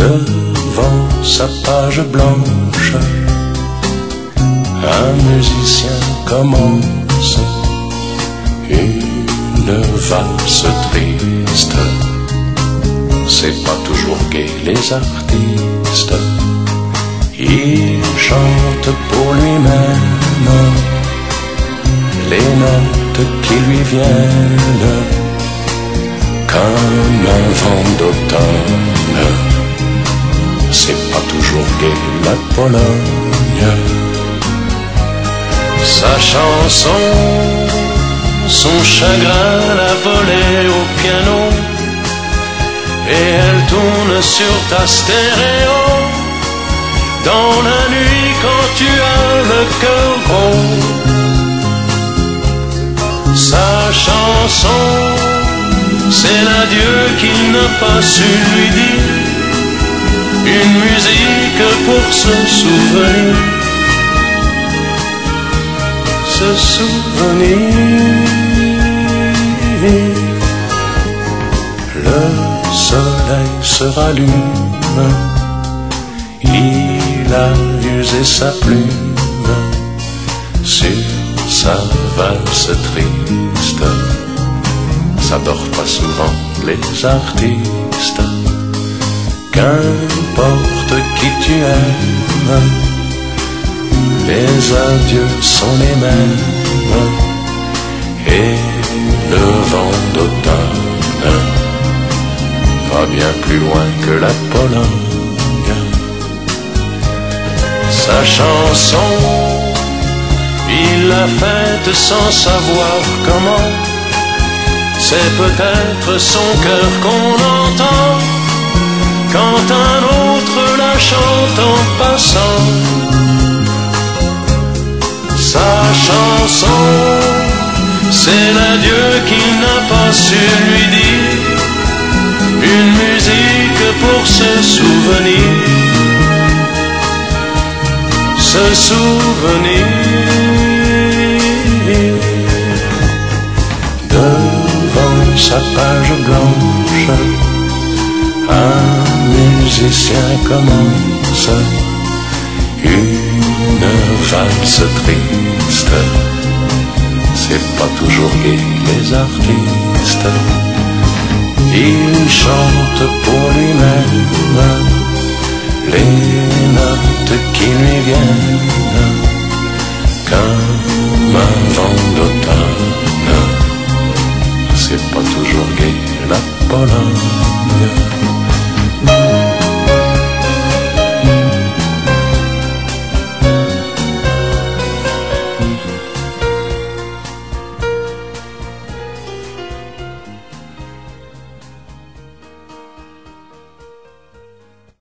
Devant sa page blanche, un musicien commence une valse triste. C'est pas toujours gai les artistes. Il chante pour lui-même les notes qui lui viennent comme un vent d'automne. C'est pas toujours gai la Pologne. Sa chanson, son chagrin l'a volé au piano, et elle tourne sur ta stéréo dans la nuit quand tu as le cœur gros. Sa chanson, c'est l'adieu qu'il n'a pas su lui dire, une musique pour se souvenir. Se souvenir. Le soleil se rallume, il a usé sa plume sur sa valse triste. Ça dort pas souvent les artistes. Qu'importe qui tu aimes, les adieux sont les mêmes, et le vent d'automne va bien plus loin que la Pologne. Sa chanson, il l'a faite sans savoir comment. C'est peut-être son cœur qu'on entend quand un autre la chante en passant. Sa chanson, c'est l'adieu qu'il n'a pas su lui dire, une musique pour se souvenir. Se souvenir. Devant sa page blanche, un musicien commence une valse triste. C'est pas toujours gai les artistes. Il chante pour lui-même les notes qui lui viennent comme un vent d'automne. C'est pas toujours gai la Pologne.